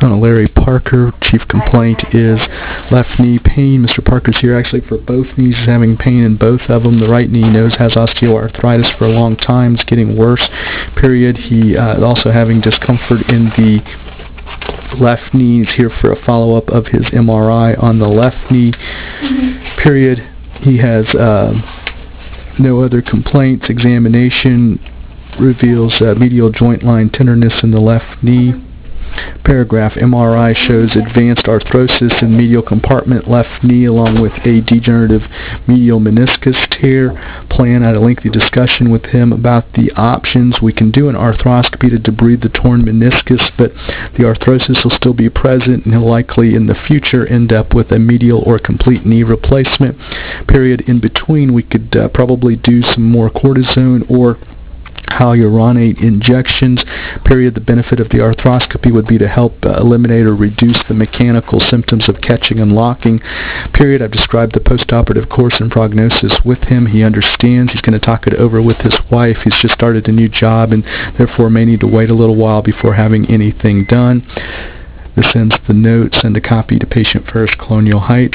Larry Parker. Chief complaint is left knee pain. Mr. Parker's here actually for both knees. He's having pain in both of them. The right knee, he knows, has osteoarthritis for a long time. It's getting worse, period. He also having discomfort in the left knee. He's here for a follow-up of his MRI on the left knee, period. He has no other complaints. Examination reveals medial joint line tenderness in the left knee. Paragraph, MRI shows advanced arthrosis in medial compartment left knee along with a degenerative medial meniscus tear. Plan had a lengthy discussion with him about the options. We can do an arthroscopy to debride the torn meniscus, but the arthrosis will still be present and he'll likely in the future end up with a medial or complete knee replacement. Period. In between, we could probably do some more cortisone or hyaluronate injections, period. The benefit of the arthroscopy would be to help eliminate or reduce the mechanical symptoms of catching and locking, period. I've described the postoperative course and prognosis with him. He understands. He's going to talk it over with his wife. He's just started a new job and therefore may need to wait a little while before having anything done. This ends the note. Send a copy to Patient First, Colonial Heights.